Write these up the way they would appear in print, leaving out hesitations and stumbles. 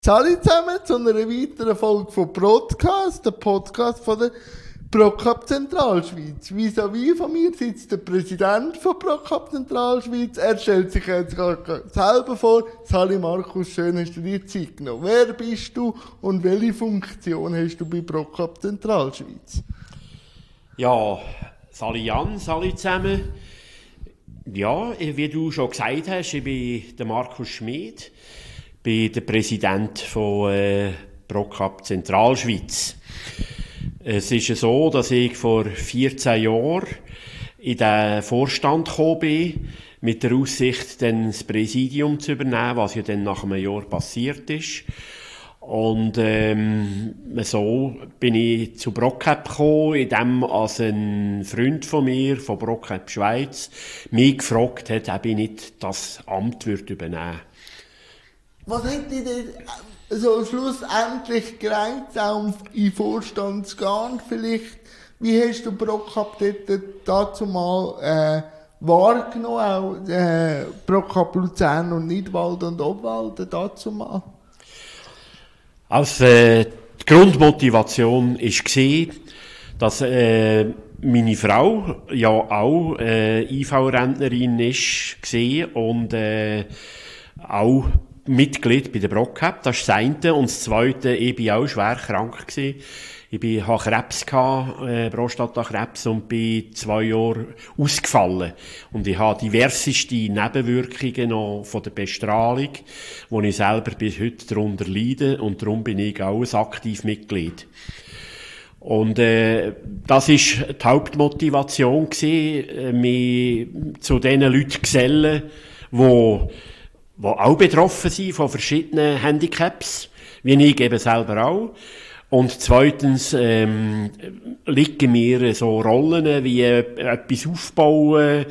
Hallo zusammen zu einer weiteren Folge von Broadcast, der Podcast von der ProCup Zentralschweiz. Vis-à-vis von mir sitzt der Präsident von ProCup Zentralschweiz. Er stellt sich jetzt selber vor. Sali Markus, schön hast du dir Zeit genommen. Wer bist du und welche Funktion hast du bei ProCup Zentralschweiz? Ja, Sali Jan, Sali zusammen. Ja, wie du schon gesagt hast, ich bin der Markus Schmid. Bin der Präsident von ProCup Zentralschweiz. Es ist so, dass ich vor 14 Jahren in den Vorstand gekommen bin, mit der Aussicht, dann das Präsidium zu übernehmen, was ja dann nach einem Jahr passiert ist. Und so bin ich zu ProCup gekommen, in dem als ein Freund von mir, von ProCup Schweiz, mich gefragt hat, ob ich nicht das Amt übernehmen würde. Was hat dich denn so schlussendlich gereizt, auch in den Vorstand zu gehen? Vielleicht, wie hast du ProCup dort dazu mal wahrgenommen, auch ProCup Luzern und Nidwalden und Obwalden dazu mal? Also, die Grundmotivation war, dass meine Frau ja auch IV-Rentnerin war und auch Mitglied bei der ProCup, das ist das eine. Und das zweite, ich war auch schwer krank gewesen. Ich hatte Krebs, Prostatakrebs, und bin 2 Jahre ausgefallen. Und ich habe diverseste Nebenwirkungen noch von der Bestrahlung, wo ich selber bis heute darunter leide. Und darum bin ich auch ein aktives Mitglied. Und das ist die Hauptmotivation gewesen, mich zu den Leuten zu gesellen, die auch betroffen sind von verschiedenen Handicaps, wie ich eben selber auch. Und zweitens liegen mir so Rollen wie etwas aufbauen,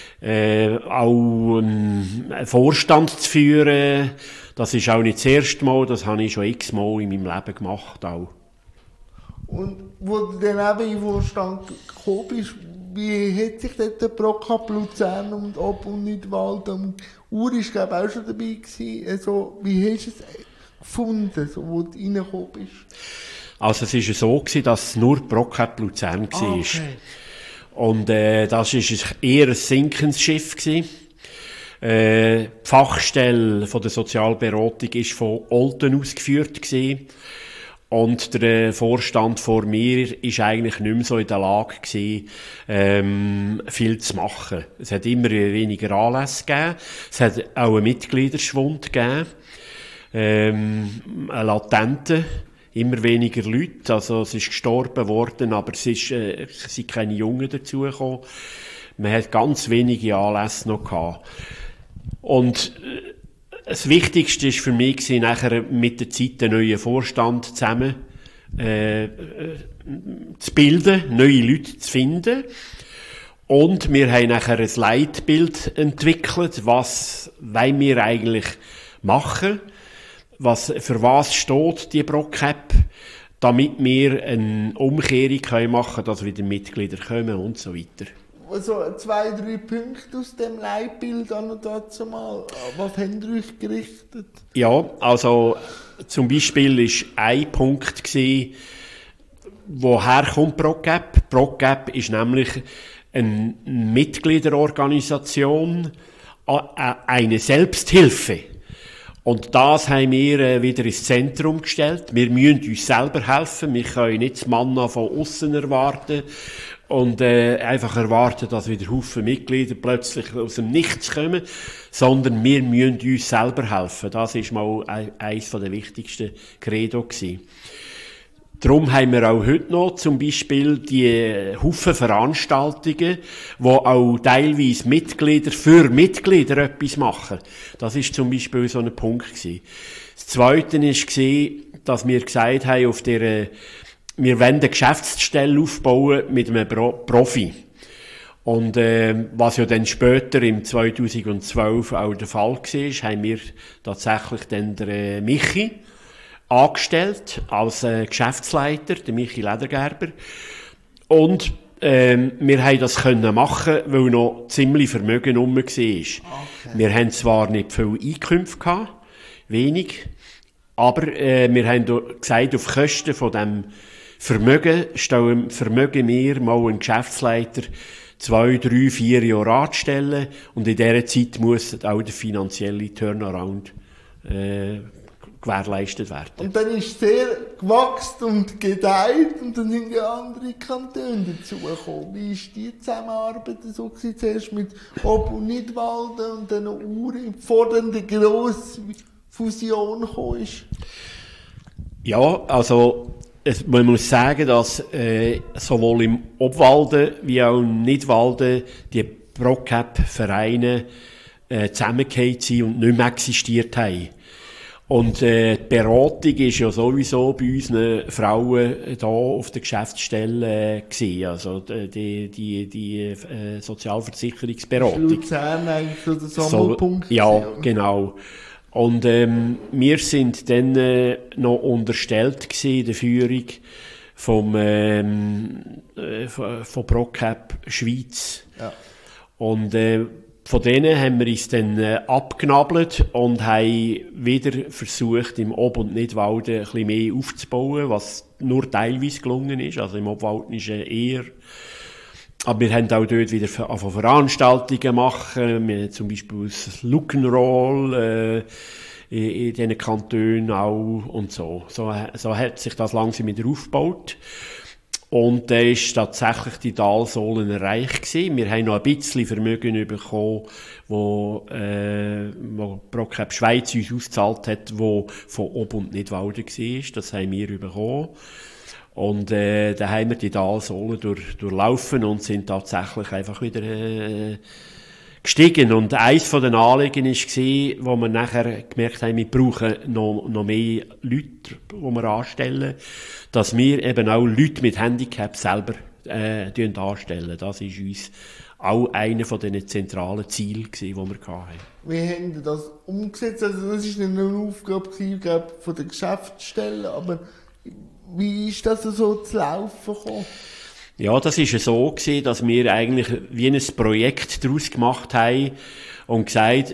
auch einen Vorstand zu führen. Das ist auch nicht das erste Mal, das habe ich schon x-mal in meinem Leben gemacht. Auch. Und wo du dann eben in den Vorstand gekommen bist, wie hat sich dort der ProCup Luzern und Ob- und Nidwalden und Uri ist, glaube ich, auch schon dabei gewesen. Also, wie hast du es gefunden, so, wo du reingekommen bist? Also, es war so, dass es nur ProCup Luzern war. Okay. Und das war eher ein Sinkensschiff gewesen. Die Fachstelle von der Sozialberatung war von Olten ausgeführt gewesen. Und der Vorstand vor mir ist eigentlich nicht mehr so in der Lage gewesen, viel zu machen. Es hat immer weniger Anlässe gegeben. Es hat auch einen Mitgliederschwund gegeben. Einen latenten. Immer weniger Leute. Also, es ist gestorben worden, aber es sind keine Jungen dazugekommen. Man hat ganz wenige Anlässe noch gehabt. Und das Wichtigste war für mich, nachher mit der Zeit einen neuen Vorstand zusammen zu bilden, neue Leute zu finden. Und wir haben nachher ein Leitbild entwickelt, was wollen wir eigentlich machen, für was steht die ProCup, damit wir eine Umkehrung machen können, dass wieder Mitglieder kommen und so weiter. Also 2, 3 Punkte aus dem Leitbild an und dazu mal. Was habt ihr euch gerichtet? Ja, also zum Beispiel war ein Punkt, woher kommt ProCup? ProCup ist nämlich eine Mitgliederorganisation, eine Selbsthilfe. Und das haben wir wieder ins Zentrum gestellt. Wir müssen uns selber helfen. Wir können nicht das Manna von außen erwarten und einfach erwarten, dass wieder Haufen Mitglieder plötzlich aus dem Nichts kommen, sondern wir müssen uns selber helfen. Das ist mal eines der wichtigsten Credo gewesen. Darum haben wir auch heute noch zum Beispiel die Haufen Veranstaltungen, wo auch teilweise Mitglieder für Mitglieder etwas machen. Das ist zum Beispiel so ein Punkt gewesen. Das Zweite war, dass wir gesagt haben, wir wollen eine Geschäftsstelle aufbauen mit einem Profi. Und was ja dann später im 2012 auch der Fall war, haben wir tatsächlich dann den Michi angestellt als Geschäftsleiter, der Michi Ledergerber. Und wir haben das können machen, weil noch ziemlich Vermögen rum war. Okay. Wir haben zwar nicht viel Einkünfte gehabt, wenig, Aber wir haben gesagt, auf Kosten von dem Vermögen wir mal einen Geschäftsleiter 2, 3, 4 Jahre anzustellen. Und in dieser Zeit muss auch der finanzielle Turnaround gewährleistet werden. Und dann ist es sehr gewachsen und gedeiht und dann sind ja andere Kantone dazugekommen. Wie ist die Zusammenarbeit so gewesen? Zuerst mit Ob- und Nidwalden und dann Uri, bevor dann die grosse Fusion gekommen ist? Ja, also man muss sagen, dass sowohl im Obwalden wie auch im Nidwalden die ProCap-Vereine zusammengefallen sind und nicht mehr existiert haben. Und die Beratung ist ja sowieso bei unseren Frauen da auf der Geschäftsstelle gewesen, also die Sozialversicherungsberatung. Luzern eigentlich so der Sammelpunkt. So, ja, genau. Und wir sind dann noch unterstellt gewesen, der Führung von ProCap Schweiz. Ja. Und von denen haben wir uns dann abgenabelt und haben wieder versucht, im Ob- und Nidwalden ein bisschen mehr aufzubauen, was nur teilweise gelungen ist. Also im Obwalden ist eher. Aber wir haben auch dort wieder Veranstaltungen machen. Wir haben zum Beispiel das Look'n'Roll in diesen Kantonen auch und so. So hat sich das langsam wieder aufgebaut. Und dann ist tatsächlich die Talsohlen erreicht gewesen. Wir haben noch ein bisschen Vermögen bekommen, wo ProCap Schweiz uns ausgezahlt hat, wo von Ob- und Nidwalden war. Das haben wir bekommen. Und dann haben wir die Talsohlen durchlaufen und sind tatsächlich einfach wieder gestiegen. Und eins von den Anliegen war, wo wir nachher gemerkt haben, wir brauchen noch mehr Leute, die wir anstellen, dass wir eben auch Leute mit Handicap selber anstellen. Das ist uns auch einer von den zentralen Zielen, die wir hatten. Wie haben Sie das umgesetzt? Also das war eine Aufgabe, glaube ich, von der Geschäftsstelle, aber wie ist das so zu laufen gekommen? Ja, das war so gewesen, dass wir eigentlich wie ein Projekt daraus gemacht haben und gesagt,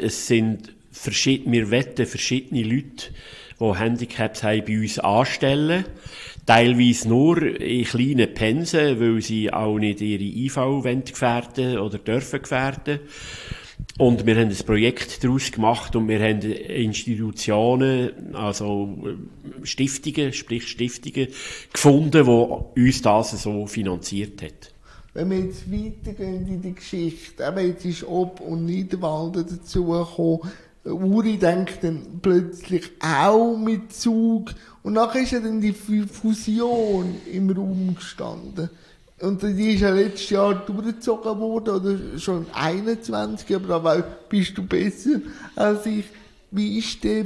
wir wollen verschiedene Leute, die Handicaps haben, bei uns anstellen. Teilweise nur in kleinen Pensen, weil sie auch nicht ihre IV gefährden oder dürfen gefährden. Und wir haben ein Projekt daraus gemacht und wir haben Institutionen, also Stiftungen gefunden, die uns das so finanziert hat. Wenn wir jetzt weitergehen in die Geschichte, eben jetzt ist Ob- und Nidwalden dazugekommen, Uri denkt dann plötzlich auch mit Zug und nachher ist ja dann die Fusion im Raum gestanden. Und die ist ja letztes Jahr durchgezogen worden, oder schon 21, aber da bist du besser als ich. Wie ist der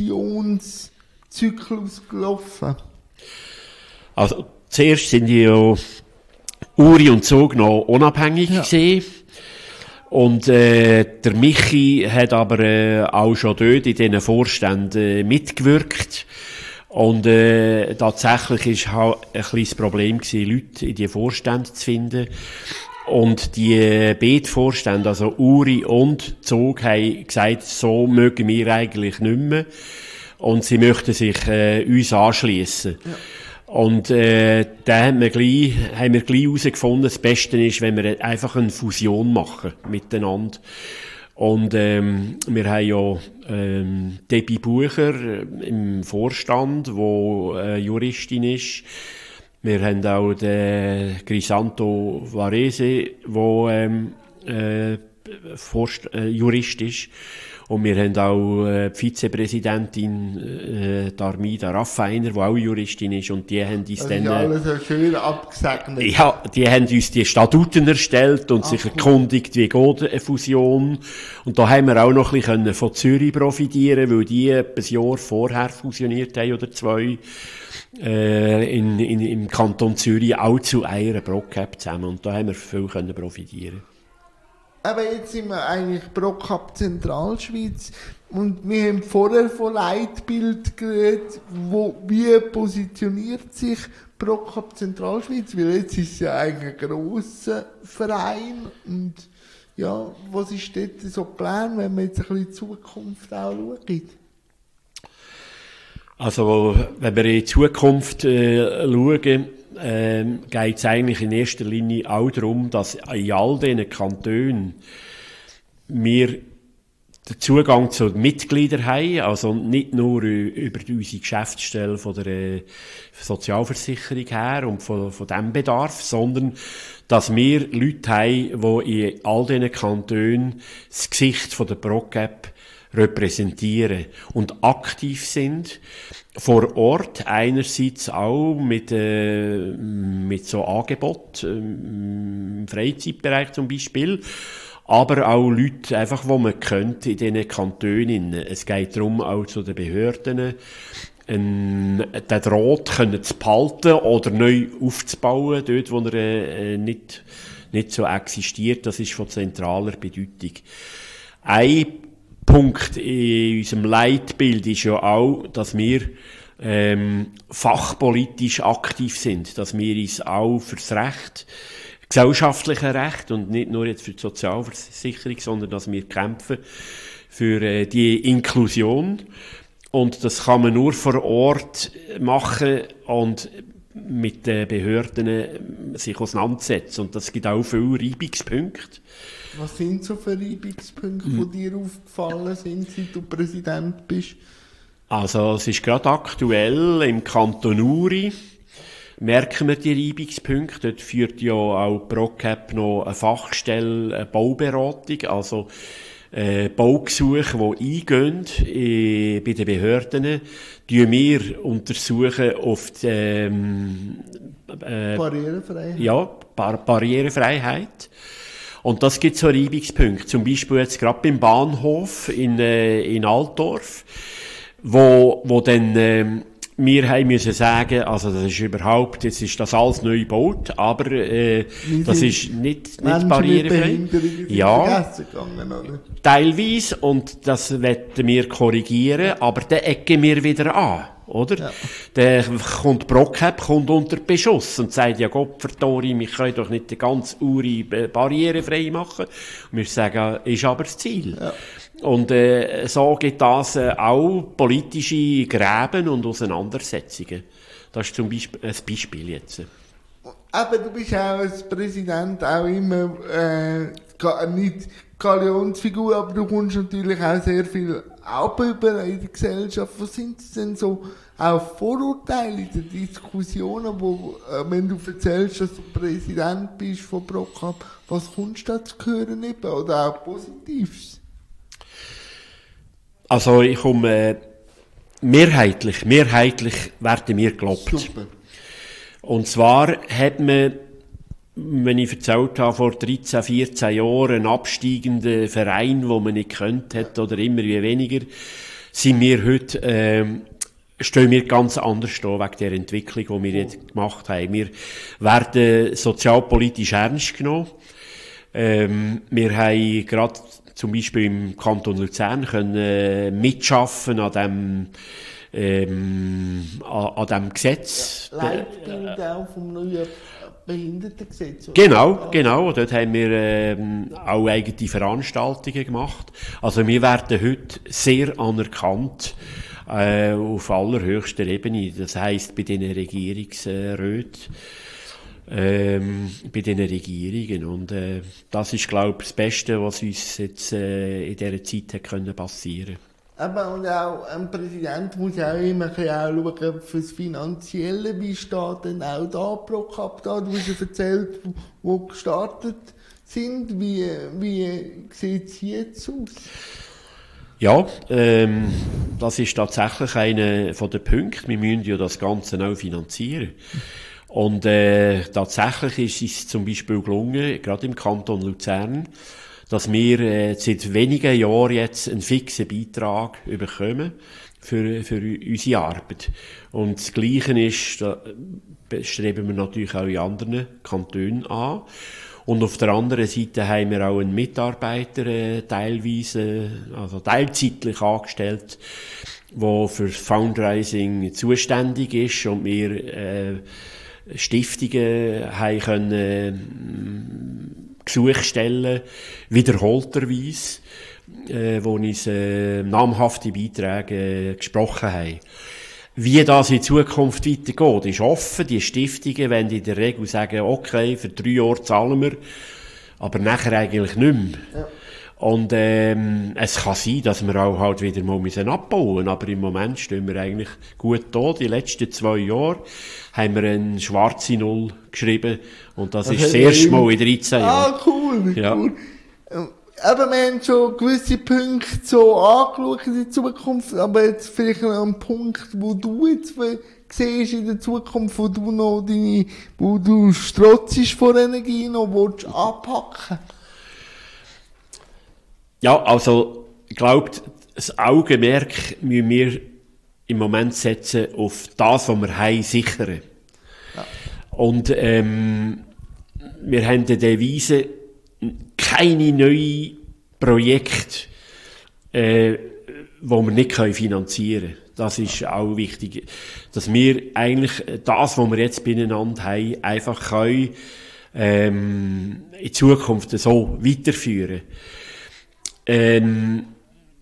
Fusionszyklus gelaufen? Also, zuerst sind ja Uri und Zug noch unabhängig gewesen. Und der Michi hat aber auch schon dort in diesen Vorständen mitgewirkt. Und tatsächlich ist halt ein kleines Problem gewesen, Leute in die Vorstände zu finden. Und die beiden Vorstände, also Uri und Zug, haben gesagt, so mögen wir eigentlich nicht mehr. Und sie möchten sich uns anschliessen. Ja. Und da haben wir gleich herausgefunden, das Beste ist, wenn wir einfach eine Fusion machen miteinander. Und wir haben ja Debbie Bucher im Vorstand, wo Juristin ist. Wir haben auch den Crisanto Varese, wo Jurist ist. Und wir haben auch die Vizepräsidentin Armida Raffiner, die auch Juristin ist. Und die haben uns dann... alles so schön abgesegnet. Ja, die haben uns die Statuten erstellt und sich erkundigt, wie geht eine Fusion. Und da haben wir auch noch ein bisschen von Zürich profitieren, weil die ein Jahr vorher fusioniert haben oder 2 im Kanton Zürich auch zu einer ProCap zusammen. Und da haben wir viel profitieren. Aber jetzt sind wir eigentlich ProCap Zentralschweiz und wir haben vorher von Leitbild geredet, wie positioniert sich ProCap Zentralschweiz, weil jetzt ist es ja eigentlich ein grosser Verein und ja, was ist dort so Plan, wenn man jetzt ein bisschen in die Zukunft auch schaut? Also, wenn wir in die Zukunft schauen, geht es eigentlich in erster Linie auch darum, dass in all diesen Kantonen wir den Zugang zu den Mitgliedern haben, also nicht nur über unsere Geschäftsstelle von der Sozialversicherung her und von diesem Bedarf, sondern dass wir Leute haben, die in all diesen Kantonen das Gesicht von der ProCap repräsentieren und aktiv sind vor Ort, einerseits auch mit so Angeboten im Freizeitbereich zum Beispiel, aber auch Leute, einfach, die man kennt in diesen Kantonen. Es geht darum, auch zu den Behörden, den Draht zu behalten oder neu aufzubauen, dort, wo er nicht so existiert. Das ist von zentraler Bedeutung. Ein Punkt in unserem Leitbild ist ja auch, dass wir fachpolitisch aktiv sind, dass wir uns auch fürs Recht, gesellschaftliche Recht und nicht nur jetzt für die Sozialversicherung, sondern dass wir kämpfen für die Inklusion. Und das kann man nur vor Ort machen und mit den Behörden sich auseinandersetzen. Und das gibt auch viele Reibungspunkte. Was sind so für Reibungspunkte, die dir aufgefallen sind, seit du Präsident bist? Also es ist gerade aktuell im Kanton Uri, merken wir die Reibungspunkte. Dort führt ja auch ProCap noch eine Fachstelle, eine Bauberatung, also Baugesuche, die eingehen bei den Behörden, tun wir untersuchen auf die Barrierefreiheit. Ja, Barrierefreiheit. Und das gibt so Reibungspunkte. Zum Beispiel jetzt gerade beim Bahnhof in Altdorf, wo dann wir haben müssen sagen, also das ist überhaupt, jetzt ist das alles neu gebaut, aber das ist nicht barrierefrei. Ja, gegangen, oder? Teilweise, und das werden wir korrigieren, aber dann ecken wir wieder an, oder? Ja. Dann kommt ProCap unter Beschuss und sagt, ja Gott, Verdori, wir können doch nicht die ganze Uri barrierefrei machen. Und wir sagen, ist aber das Ziel. Ja. Und so gibt das auch politische Gräben und Auseinandersetzungen. Das ist zum Beispiel ein Beispiel jetzt. Aber du bist auch als Präsident auch immer nicht Galionsfigur, aber du kommst natürlich auch sehr viel über in der Gesellschaft. Was sind denn so auch Vorurteile in den Diskussionen, wo, wenn du erzählst, dass du Präsident bist von ProCap, was kommst du da zu hören eben, oder auch Positives? Also ich komme mehrheitlich werden wir gelobt. Super. Und zwar hat man, wenn ich erzählt habe, vor 13, 14 Jahren einen absteigenden Verein, wo man nicht gekannt hat oder immer wie weniger, sind wir heute, stehen wir ganz anders da wegen der Entwicklung, die wir jetzt gemacht haben. Wir werden sozialpolitisch ernst genommen. Wir haben gerade zum Beispiel im Kanton Luzern können mitschaffen an dem Gesetz. Ja, Leitbild auch vom neuen Behindertengesetz. Genau. Dort haben wir auch eigene Veranstaltungen gemacht. Also wir werden heute sehr anerkannt auf allerhöchster Ebene. Das heisst bei den Regierungsräten. Bei den Regierungen. Und das ist, glaube ich, das Beste, was uns jetzt in dieser Zeit hat können passieren. Aber und auch ein Präsident muss ja auch immer auch schauen fürs Finanzielle. Wie steht denn auch da ProCap da? Du hast ja erzählt, wo gestartet sind. Wie sieht es jetzt aus? Ja, das ist tatsächlich einer von den Punkten. Wir müssen ja das Ganze auch finanzieren. Und tatsächlich ist es zum Beispiel gelungen, gerade im Kanton Luzern, dass wir seit wenigen Jahren jetzt einen fixen Beitrag bekommen für unsere Arbeit. Und das Gleiche ist, da streben wir natürlich auch in anderen Kantonen an. Und auf der anderen Seite haben wir auch einen Mitarbeiter teilweise, also teilzeitlich angestellt, der für Fundraising zuständig ist und wir Stiftungen haben können Gesuche stellen, wiederholterweise, wo uns namhafte Beiträge gesprochen haben. Wie das in Zukunft weitergeht, ist offen. Die Stiftungen wollen in der Regel sagen, okay, für 3 Jahre zahlen wir, aber nachher eigentlich nicht mehr. Ja. Und es kann sein, dass wir auch halt wieder mal abbauen müssen, aber im Moment stehen wir eigentlich gut da. Die letzten 2 Jahre haben wir eine schwarze Null geschrieben und das ist das erste Mal in 13 Jahren. Ah, cool, ja. Cool. Eben, wir haben schon gewisse Punkte so angeschaut in der Zukunft, aber jetzt vielleicht noch ein Punkt, wo du jetzt siehst in der Zukunft, wo du strotzest vor Energie noch willst anpacken. Ja, also, ich glaube, das Augenmerk müssen wir im Moment setzen auf das, was wir haben, sichern. Ja. Und, wir haben die Devise, keine neuen Projekte, die wir nicht finanzieren können. Das ist auch wichtig. Dass wir eigentlich das, was wir jetzt beieinander haben, einfach können, in Zukunft so weiterführen. Im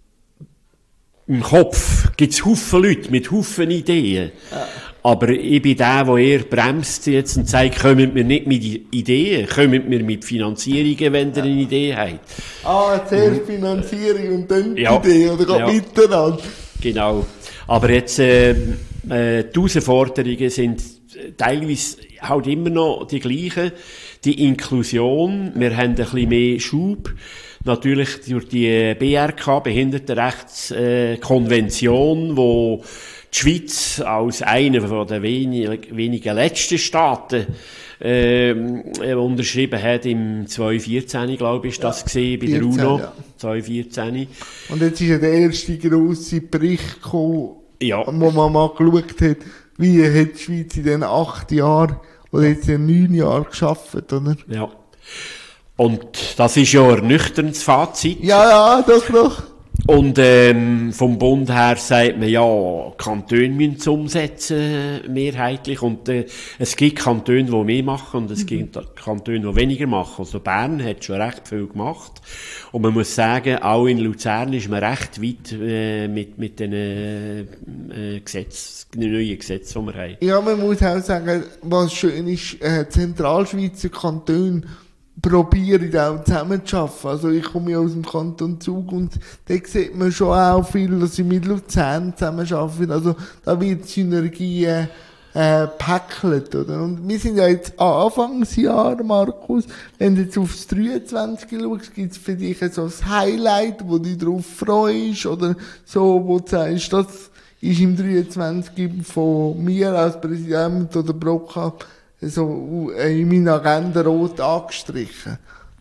Kopf gibt es Haufen Leute mit Haufen Ideen. Ja. Aber ich bin der eher bremst jetzt und sagt, kommt mir nicht mit Ideen, kommt mir mit Finanzierungen, wenn ihr eine Idee habt. Ah, zuerst Finanzierung und dann die Idee, oder geht miteinander. Genau. Aber jetzt, die Herausforderungen sind teilweise halt immer noch die gleichen. Die Inklusion, wir haben ein bisschen mehr Schub. Natürlich durch die BRK, Behindertenrechtskonvention, wo die Schweiz als einer von den wenigen letzten Staaten unterschrieben hat im 2014, glaube ich, ist das gesehen bei 14, der UNO. Ja. 2014. Und jetzt ist ja der erste grosse Bericht gekommen, wo man mal geschaut hat, wie hat die Schweiz in den 8 Jahren oder jetzt in 9 Jahren geschafft, oder? Ja. Und das ist ja ein ernüchterndes Fazit. Ja, das noch. Und vom Bund her sagt man, ja, Kantone müssen es umsetzen, mehrheitlich. Und es gibt Kantone, die mehr machen und es gibt Kantone, die weniger machen. Also Bern hat schon recht viel gemacht. Und man muss sagen, auch in Luzern ist man recht weit mit den neuen Gesetzen, die wir haben. Ja, man muss auch sagen, was schön ist, Zentralschweizer Kantone probieren auch zusammenzuarbeiten. Also ich komme ja aus dem Kanton Zug und da sieht man schon auch viel, dass sie mit Luzern zusammenarbeiten. Also da wird Synergie gepackelt, oder? Und wir sind ja jetzt Anfangsjahr, Markus, wenn du jetzt aufs 23 schaust, gibt's für dich so ein Highlight, wo du dich drauf freust, oder so, wo du sagst, das ist im 23 von mir als Präsident oder Brockab so in meiner Agenda rot angestrichen.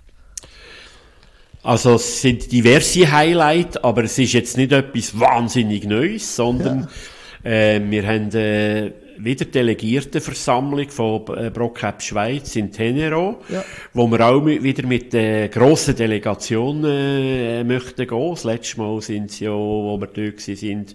Also es sind diverse Highlights, aber es ist jetzt nicht etwas wahnsinnig Neues, sondern wir haben wieder Delegiertenversammlung von Brockab Schweiz in Tenero, wo wir auch wieder mit der grossen Delegation möchten gehen. Das letzte Mal sind es ja, wo wir dort waren,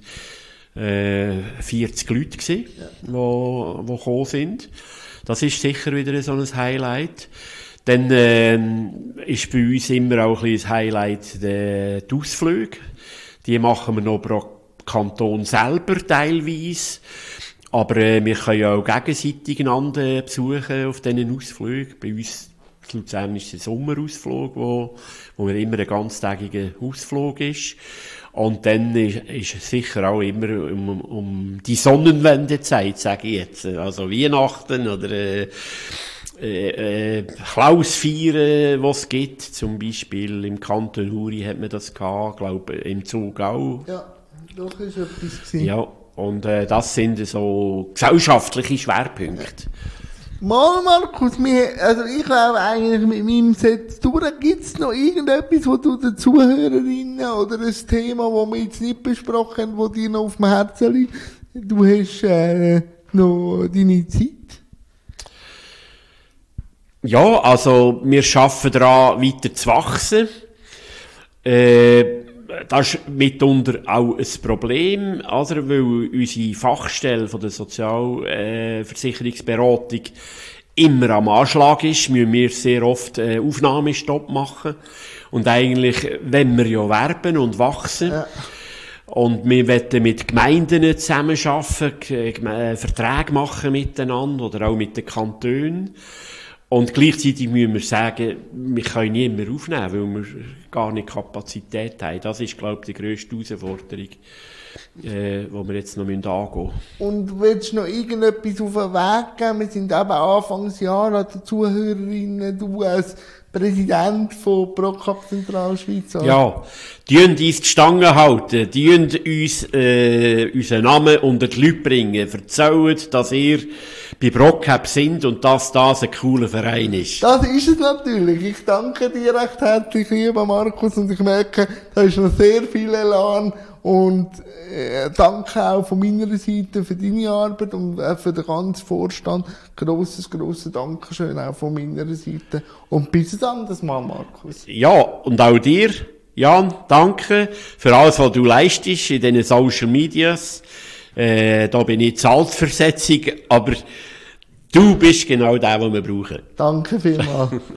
40 Leute gewesen, die gekommen sind. Das ist sicher wieder so ein Highlight. Dann ist bei uns immer auch ein bisschen ein Highlight die Ausflüge. Die machen wir noch pro Kanton selber teilweise. Aber wir können ja auch gegenseitig einander besuchen auf diesen Ausflügen. Bei uns in Luzern ist der Sommerausflug, wo immer ein ganztägiger Ausflug ist. Und dann ist sicher auch immer um die Sonnenwendezeit, sage ich jetzt. Also Weihnachten oder Klausfeiern, was es gibt. Zum Beispiel im Kanton Uri hat man das gehabt, glaube im Zug auch. Ja, doch ist etwas gewesen. Ja, und das sind so gesellschaftliche Schwerpunkte. Mal, Markus, ich glaube eigentlich mit meinem Set durch, gibt's noch irgendetwas, wo du den Zuhörerinnen oder ein Thema, das wir jetzt nicht besprochen haben, das dir noch auf dem Herzen liegt? Du hast noch deine Zeit. Ja, also wir arbeiten daran, weiter zu wachsen. Das ist mitunter auch ein Problem, also, weil unsere Fachstelle von der Sozialversicherungsberatung immer am Anschlag ist, müssen wir sehr oft Aufnahmestopp machen. Und eigentlich, wenn wir ja werben und wachsen, Und wir wollen mit Gemeinden zusammenarbeiten, Verträge machen miteinander oder auch mit den Kantonen. Und gleichzeitig müssen wir sagen, wir können niemanden aufnehmen, weil wir gar nicht Kapazität haben. Das ist, glaube ich, die grösste Herausforderung, die wir jetzt noch angehen müssen. Und willst du noch irgendetwas auf den Weg geben? Wir sind eben Anfangsjahr an den Zuhörerinnen, du als Präsident von ProCup Zentralschweiz. Ja, die uns die Stange halten, die uns unseren Namen unter die Leute bringen, erzählen, dass ihr bei ProCup sind und dass das ein cooler Verein ist. Das ist es natürlich. Ich danke dir recht herzlich, lieber Markus, und ich merke, da ist noch sehr viel Elan. Und danke auch von meiner Seite für deine Arbeit und für den ganzen Vorstand. Grosses Dankeschön auch von meiner Seite. Und bis ein anderes Mal, Markus. Ja, und auch dir, Jan, danke für alles, was du leistest in diesen Social Medias. Da bin ich zu alt für Setzung, aber du bist genau der, den wir brauchen. Danke vielmals.